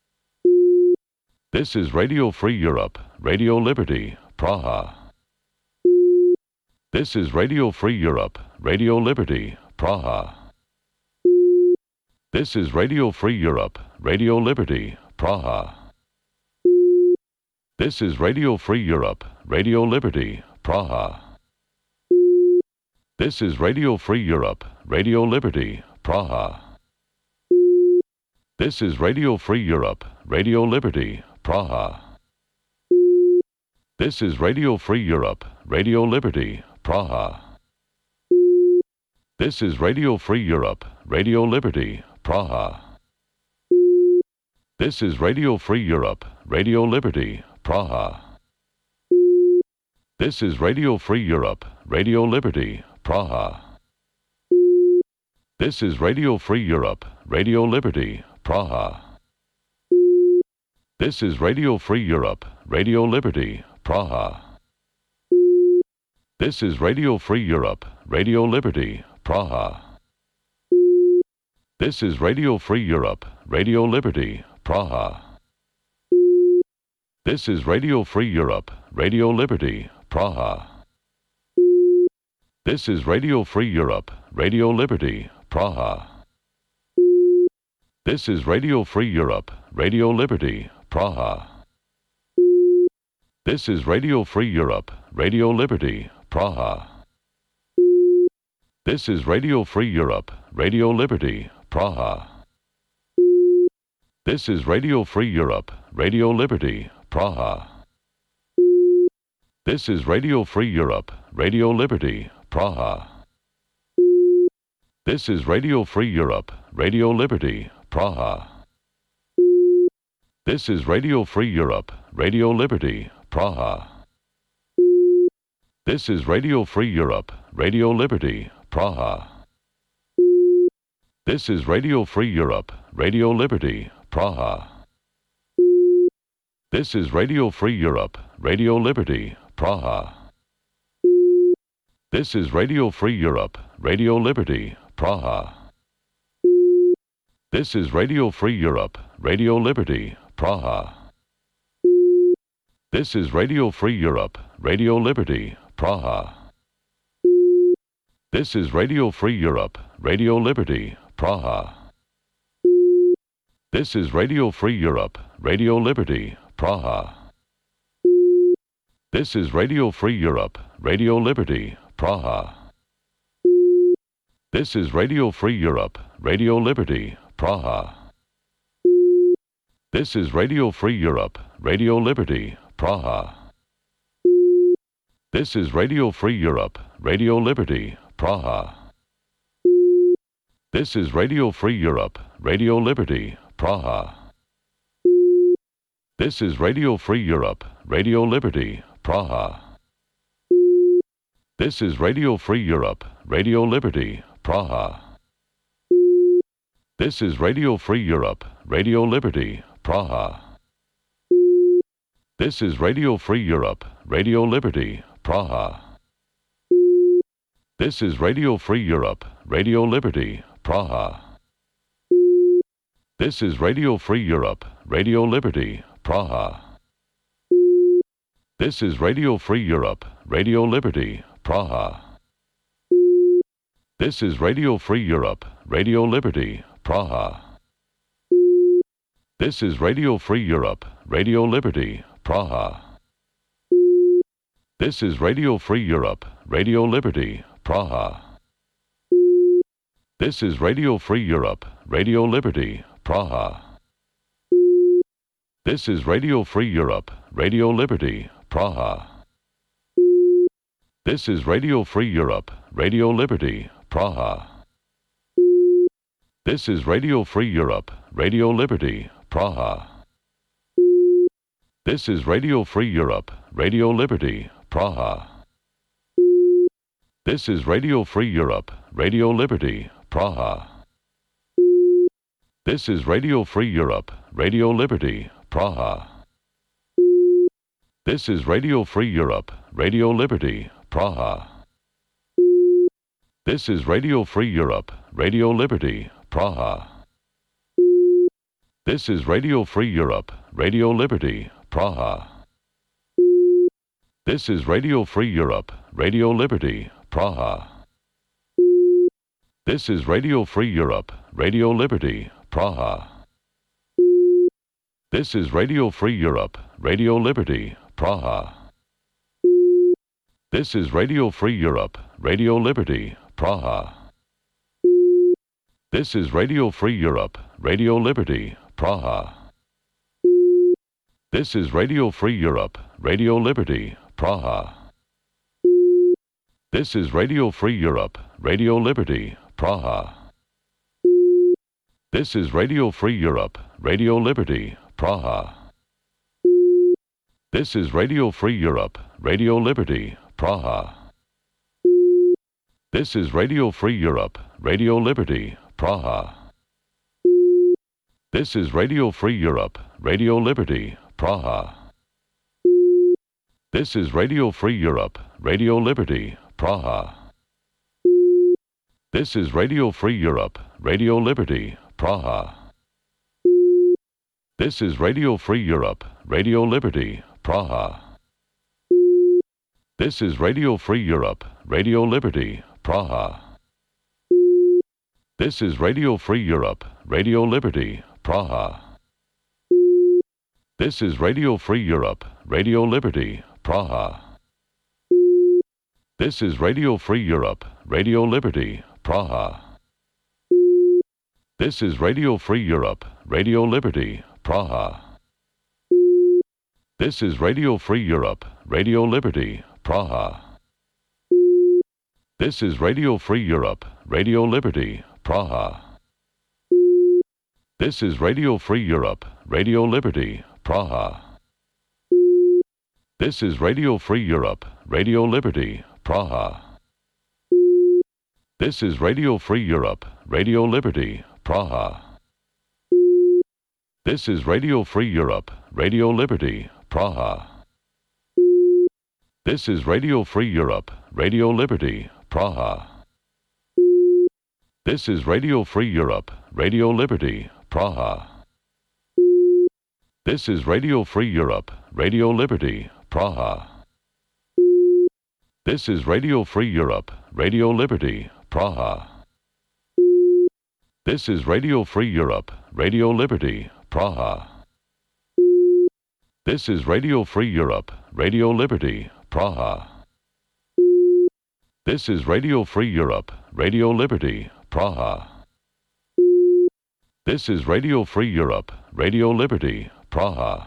This is Radio Free Europe, Radio Liberty, Praha. This is Radio Free Europe, Radio Liberty, Praha. This is Radio Free Europe, Radio Liberty, Praha. This is Radio Free Europe, Radio Liberty, Praha. This is Radio Free Europe, Radio Liberty, Praha. This is Radio Free Europe, Radio Liberty, Praha. This is Radio Free Europe, Radio Liberty, Praha. This is Radio Free Europe, Radio Liberty, Praha. This is Radio Free Europe, Radio Liberty, Praha. This is Radio Free Europe, Radio Liberty, Praha. This is Radio Free Europe, Radio Liberty, Praha. This is Radio Free Europe, Radio Liberty, Praha. This is Radio Free Europe, Radio Liberty, Praha. This is Radio Free Europe, Radio Liberty, Praha. This is Radio Free Europe, Radio Liberty, Praha. This is Radio Free Europe, Radio Liberty, Praha. This is Radio Free Europe, Radio Liberty, Praha. This is Radio Free Europe, Radio Liberty, Praha. This is Radio Free Europe, Radio Liberty, Praha. This is Radio Free Europe, Radio Liberty, Praha. This is Radio Free Europe, Radio Liberty, Praha. This is Radio Free Europe, Radio Liberty, Praha. This is Radio Free Europe, Radio Liberty, Praha. This is Radio Free Europe, Radio Liberty, Praha. This is Radio Free Europe, Radio Liberty, Praha. This is Radio Free Europe, Radio Liberty, Praha. This is Radio Free Europe, Radio Liberty, Praha. This is Radio Free Europe, Radio Liberty, Praha. This is Radio Free Europe, Radio Liberty, Praha. This is Radio Free Europe, Radio Liberty, Praha. This is Radio Free Europe, Radio Liberty, Praha. This is Radio Free Europe, Radio Liberty, Praha. This is Radio Free Europe, Radio Liberty, Praha. This is Radio Free Europe, Radio Liberty, Praha. This is Radio Free Europe, Radio Liberty, Praha. This is Radio Free Europe, Radio Liberty, Praha. This is Radio Free Europe, Radio Liberty, Praha. This is Radio Free Europe, Radio Liberty, Praha. This is Radio Free Europe, Radio Liberty, Praha. This is Radio Free Europe, Radio Liberty, Praha. This is Radio Free Europe, Radio Liberty, Praha. This is Radio Free Europe, Radio Liberty, Praha. This is Radio Free Europe, Radio Liberty, Praha. This is Radio Free Europe, Radio Liberty, Praha. This is Radio Free Europe, Radio Liberty, Praha. This is Radio Free Europe, Radio Liberty, Praha. This is Radio Free Europe, Radio Liberty, Praha. This is Radio Free Europe, Radio Liberty, Praha. This is Radio Free Europe, Radio Liberty, Praha. This is Radio Free Europe, Radio Liberty, Praha. This is Radio Free Europe, Radio Liberty, Praha. This is Radio Free Europe, Radio Liberty, Praha. This is Radio Free Europe, Radio Liberty, Praha. This is Radio Free Europe, Radio Liberty, Praha. This is Radio Free Europe, Radio Liberty, Praha. This is Radio Free Europe, Radio Liberty, Praha. This is Radio Free Europe, Radio Liberty, Praha. This is Radio Free Europe, Radio Liberty, Praha. This is Radio Free Europe, Radio Liberty, Praha. This is Radio Free Europe, Radio Liberty, Praha. This is Radio Free Europe, Radio Liberty, Praha. This is Radio Free Europe, Radio Liberty, Praha. This is Radio Free Europe, Radio Liberty, Praha. This is Radio Free Europe, Radio Liberty, Praha. This is Radio Free Europe, Radio Liberty, Praha. This is Radio Free Europe, Radio Liberty, Praha. This is Radio Free Europe, Radio Liberty, Praha. This is Radio Free Europe, Radio Liberty, Praha. This is Radio Free Europe, Radio Liberty, Praha. This is Radio Free Europe, Radio Liberty, Praha. This is Radio Free Europe, Radio Liberty, Praha. This is Radio Free Europe, Radio Liberty, Praha. This is Radio Free Europe, Radio Liberty, Praha. This is Radio Free Europe, Radio Liberty, Praha. This is Radio Free Europe, Radio Liberty, Praha. This is Radio Free Europe, Radio Liberty, Praha. This is Radio Free Europe, Radio Liberty, Praha. This is Radio Free Europe, Radio Liberty, Praha. This is Radio Free Europe, Radio Liberty, Praha. This is Radio Free Europe, Radio Liberty, Praha. This is Radio Free Europe, Radio Liberty, Praha. This is Radio Free Europe, Radio Liberty, Praha. This is Radio Free Europe, Radio Liberty, Praha. This is Radio Free Europe, Radio Liberty, Praha. This is Radio Free Europe, Radio Liberty, Praha. This is Radio Free Europe, Radio Liberty, Praha. This is Radio Free Europe, Radio Liberty, Praha. This is Radio Free Europe, Radio Liberty, Praha. This is Radio Free Europe, Radio Liberty, Praha.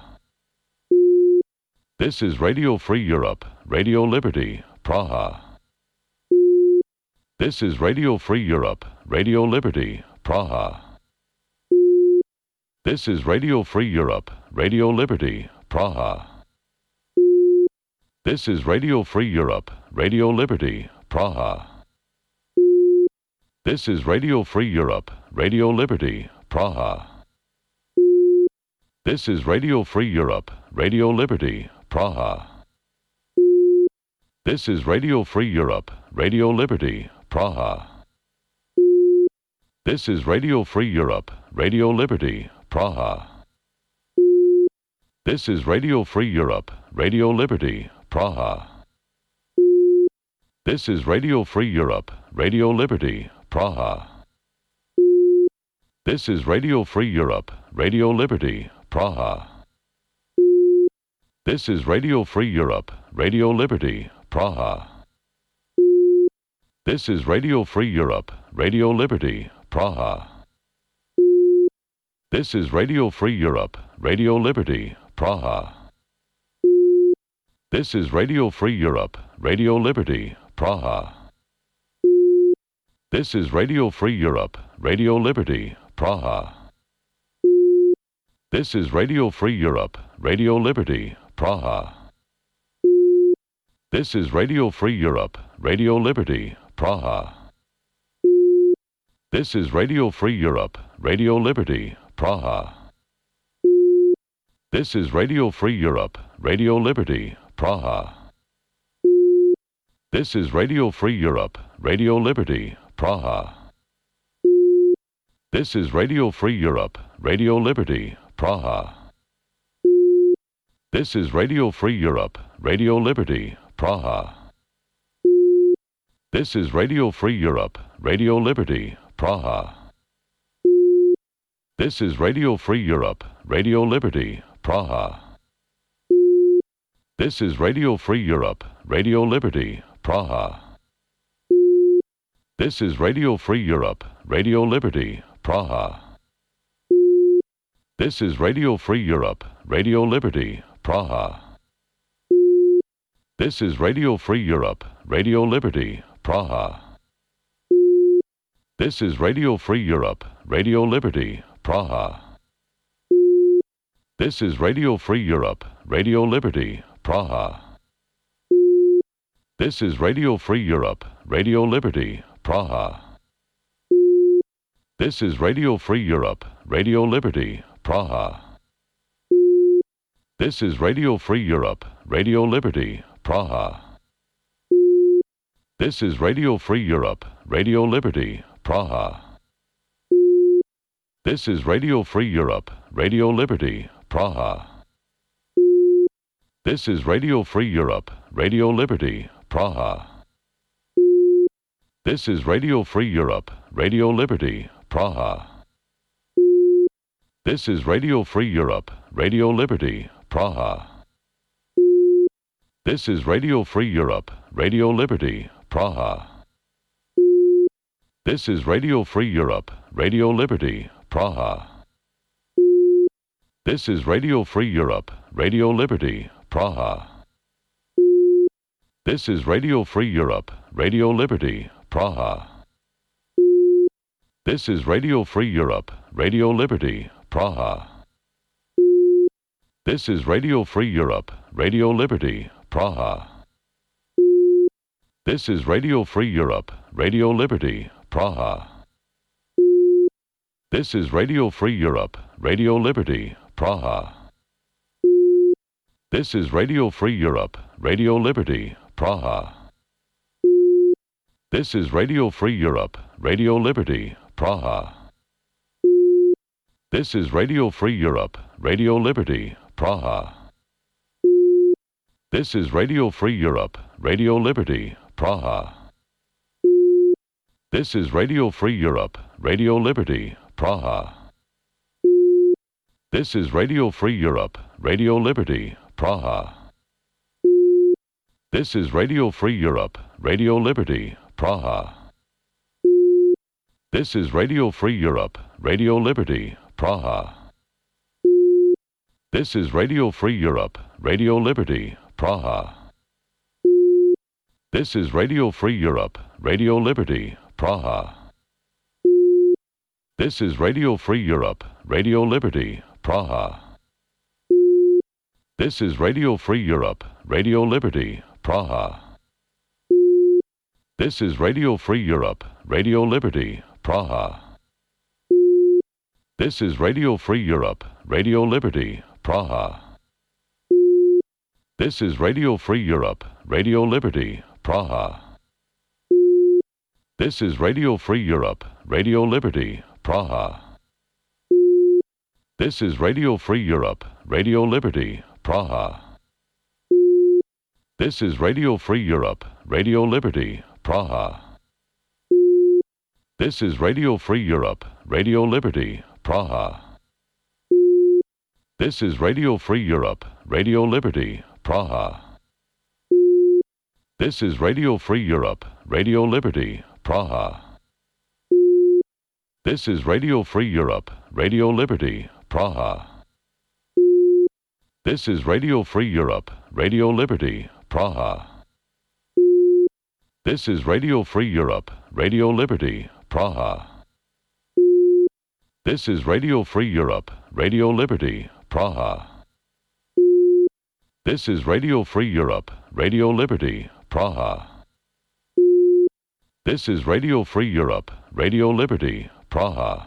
This is Radio Free Europe, Radio Liberty, Praha. This is Radio Free Europe, Radio Liberty, Praha. This is Radio Free Europe, Radio Liberty, Praha. This is Radio Free Europe, Radio Liberty, Praha. This is Radio Free Europe, Radio Liberty, Praha. This is Radio Free Europe, Radio Liberty, Praha. This is Radio Free Europe, Radio Liberty, Praha. This is Radio Free Europe, Radio Liberty, Praha. This is Radio Free Europe, Radio Liberty, Praha. This is Radio Free Europe, Radio Liberty, Praha. This is Radio Free Europe, Radio Liberty, Praha. This is Radio Free Europe, Radio Liberty, Praha. This is Radio Free Europe, Radio Liberty, Praha. This is Radio Free Europe, Radio Liberty, Praha. This is Radio Free Europe, Radio Liberty, Praha. This is Radio Free Europe, Radio Liberty, Praha. This is Radio Free Europe, Radio Liberty, Praha. This is Radio Free Europe, Radio Liberty, Praha. This is Radio Free Europe, Radio Liberty, Praha. This is Radio Free Europe, Radio Liberty, Praha. This is Radio Free Europe, Radio Liberty, Praha. This is Radio Free Europe, Radio Liberty, Praha. This is Radio Free Europe, Radio Liberty, Praha. This is Radio Free Europe, Radio Liberty, Praha. This is Radio Free Europe, Radio Liberty, Praha. This is Radio Free Europe, Radio Liberty, Praha. This is Radio Free Europe, Radio Liberty, Praha. This is Radio Free Europe, Radio Liberty, Praha. This is Radio Free Europe, Radio Liberty, Praha. This is Radio Free Europe, Radio Liberty, Praha. This is Radio Free Europe, Radio Liberty, Praha. This is Radio Free Europe, Radio Liberty, Praha. This is Radio Free Europe, Radio Liberty, Praha. This is Radio Free Europe, Radio Liberty, Praha. This is Radio Free Europe, Radio Liberty, Praha. This is Radio Free Europe, Radio Liberty, Praha. This is Radio Free Europe, Radio Liberty, Praha. This is Radio Free Europe, Radio Liberty, Praha. This is Radio Free Europe, Radio Liberty, Praha. This is Radio Free Europe, Radio Liberty, Praha. This is Radio Free Europe, Radio Liberty, Praha. This is Radio Free Europe, Radio Liberty, Praha. This is Radio Free Europe, Radio Liberty, Praha. This is Radio Free Europe, Radio Liberty, Praha. This is Radio Free Europe, Radio Liberty, Praha. This is Radio Free Europe, Radio Liberty, Praha. This is Radio Free Europe, Radio Liberty, Praha. This is Radio Free Europe, Radio Liberty, Praha. This is Radio Free Europe, Radio Liberty, Praha. This is Radio Free Europe, Radio Liberty, Praha. This is Radio Free Europe, Radio Liberty, Praha. This is Radio Free Europe, Radio Liberty, Praha. This is Radio Free Europe, Radio Liberty, Praha. This is Radio Free Europe, Radio Liberty, Praha. This is Radio Free Europe, Radio Liberty, Praha. This is Radio Free Europe, Radio Liberty, Praha. This is Radio Free Europe, Radio Liberty, Praha. This is Radio Free Europe, Radio Liberty, Praha. This is Radio Free Europe, Radio Liberty, Praha. This is Radio Free Europe, Radio Liberty, Praha. This is Radio Free Europe, Radio Liberty, Praha. This is Radio Free Europe, Radio Liberty, Praha. This is Radio Free Europe, Radio Liberty, Praha. This is Radio Free Europe, Radio Liberty, Praha. This is Radio Free Europe, Radio Liberty, Praha. This is Radio Free Europe, Radio Liberty, Praha. This is Radio Free Europe, Radio Liberty, Praha. This is Radio Free Europe, Radio Liberty, Praha. This is Radio Free Europe, Radio Liberty, Praha. This is Radio Free Europe, Radio Liberty, Praha. This is Radio Free Europe, Radio Liberty, Praha. This is Radio Free Europe, Radio Liberty, Praha. This is Radio Free Europe, Radio Liberty, Praha. This is Radio Free Europe, Radio Liberty, Praha.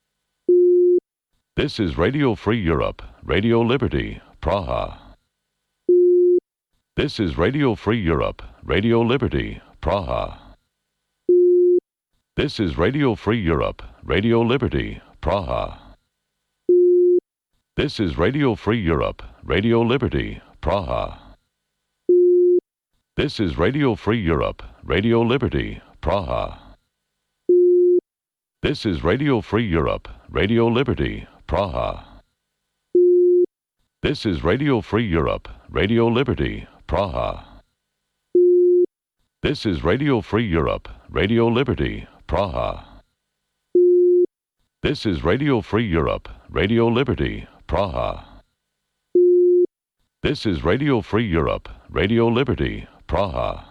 This is Radio Free Europe, Radio Liberty, Praha. This is Radio Free Europe, Radio Liberty, Praha. This is Radio Free Europe, Radio Liberty, Praha. This is Radio Free Europe, Radio Liberty, Praha. This is Radio Free Europe, Radio Liberty, Praha. This is Radio Free Europe, Radio Liberty, Praha. This is Radio Free Europe, Radio Liberty, Praha. This is Radio Free Europe, Radio Liberty, Praha. This is Radio Free Europe, Radio Liberty, Praha. This is Radio Free Europe, Radio Liberty, Praha.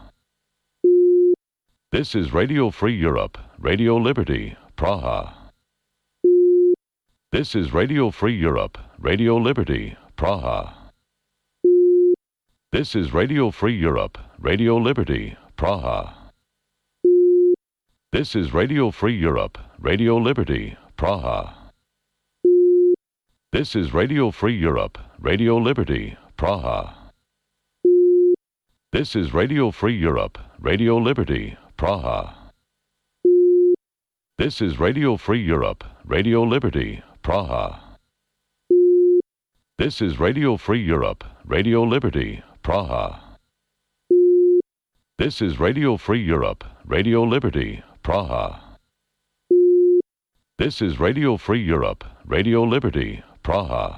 This is Radio Free Europe, Radio Liberty, Praha. This is Radio Free Europe, Radio Liberty, Praha. This is Radio Free Europe, Radio Liberty, Praha. This is Radio Free Europe, Radio Liberty, Praha. This is Radio Free Europe, Radio Liberty, Praha. This is Radio Free Europe, Radio Liberty, Praha. This is Radio Free Europe, Radio Liberty, Praha. This is Radio Free Europe, Radio Liberty, Praha. This is Radio Free Europe, Radio Liberty, Praha. This is Radio Free Europe, Radio Liberty, Praha.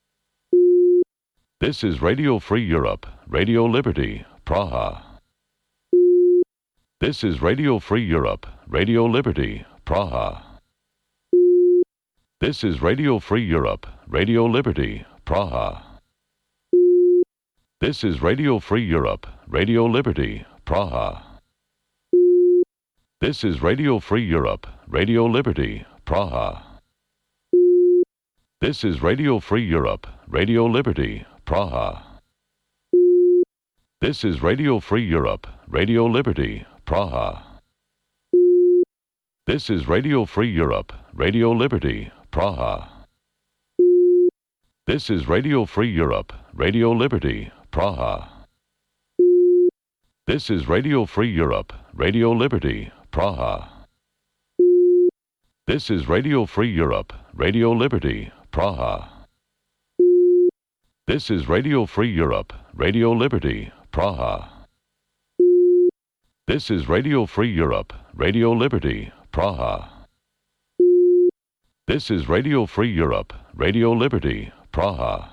This is Radio Free Europe, Radio Liberty, Praha. This is Radio Free Europe, Radio Liberty, Praha. This is Radio Free Europe, Radio Liberty, Praha. This is Radio Free Europe, Radio Liberty, Praha. This is Radio Free Europe, Radio Liberty, Praha. This is Radio Free Europe, Radio Liberty, Praha. This is Radio Free Europe, Radio Liberty, Praha. This is Radio Free Europe, Radio Liberty, Praha. This is Radio Free Europe, Radio Liberty, Praha. This is Radio Free Europe, Radio Liberty, Praha. This is Radio Free Europe, Radio Liberty, Praha. This is Radio Free Europe, Radio Liberty, Praha. This is Radio Free Europe, Radio Liberty, Praha. This is Radio Free Europe, Radio Liberty, Praha.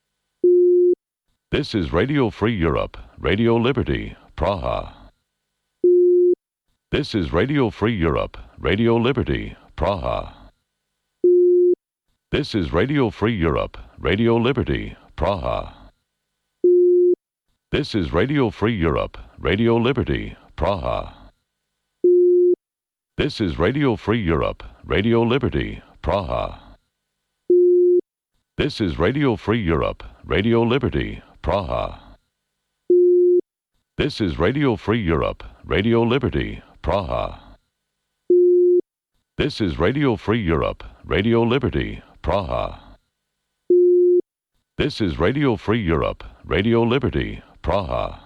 This is Radio Free Europe, Radio Liberty, Praha. This is Radio Free Europe, Radio Liberty, Praha. This is Radio Free Europe, Radio Liberty, Praha. This is Radio Free Europe, Radio Liberty, Praha. This is Radio Free Europe, Radio Liberty, Praha. This is Radio Free Europe, Radio Liberty, Praha. This is Radio Free Europe, Radio Liberty, Praha. This is Radio Free Europe, Radio Liberty, Praha. This is Radio Free Europe, Radio Liberty, Praha.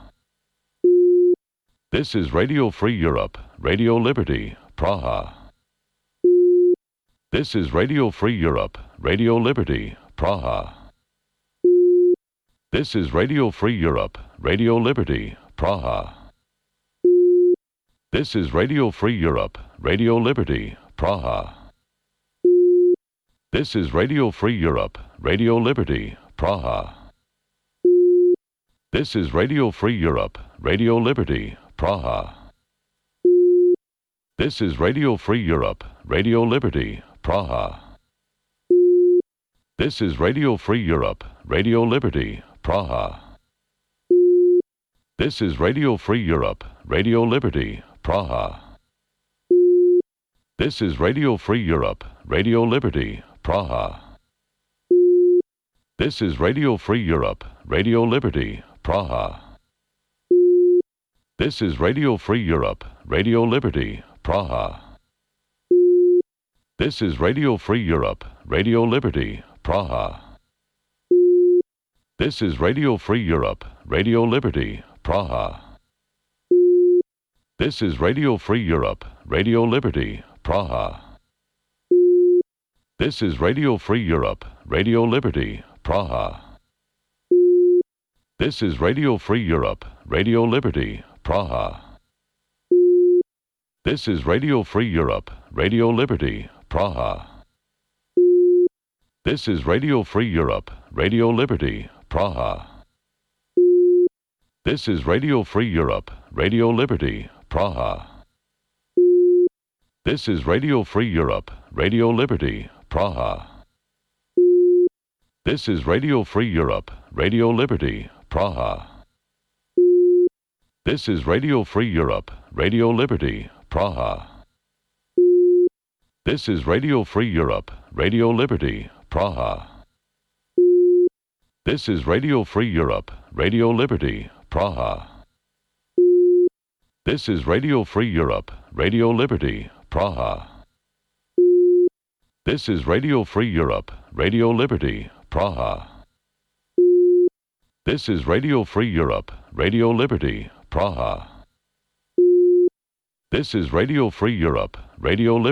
This is Radio Free Europe, Radio Liberty, Praha. This is Radio Free Europe, Radio Liberty, Praha. This is Radio Free Europe, Radio Liberty, Praha. This is Radio Free Europe, Radio Liberty, Praha. This is Radio Free Europe, Radio Liberty, Praha. This is Radio Free Europe, Radio Liberty, Praha. This is Radio Free Europe, Radio Liberty, Praha. This is Radio Free Europe, Radio Liberty, Praha. This is Radio Free Europe, Radio Liberty, Praha. This is Radio Free Europe, Radio Liberty, Praha. This is Radio Free Europe, Radio Liberty, Praha. This is Radio Free Europe, Radio Liberty, Praha. This is Radio Free Europe, Radio Liberty, Praha. This is Radio Free Europe, Radio Liberty, Praha. This is Radio Free Europe, Radio Liberty, Praha. This is Radio Free Europe, Radio Liberty, Praha. This is Radio Free Europe, Radio Liberty, Praha. This is Radio Free Europe, Radio Liberty, Praha. This is Radio Free Europe, Radio Liberty, Praha. This is Radio Free Europe, Radio Liberty, Praha. This is Radio Free Europe, Radio Liberty, Praha. This is Radio Free Europe, Radio Liberty, Praha. This is Radio Free Europe, Radio Liberty, Praha. This is Radio Free Europe, Radio Liberty, Praha. This is Radio Free Europe, Radio Liberty, Praha. This is Radio Free Europe, Radio Liberty, Praha. This is Radio Free Europe, Radio Liberty, Praha. This is Radio Free Europe, Radio Liberty, Praha. This is Radio Free Europe, Radio Liberty.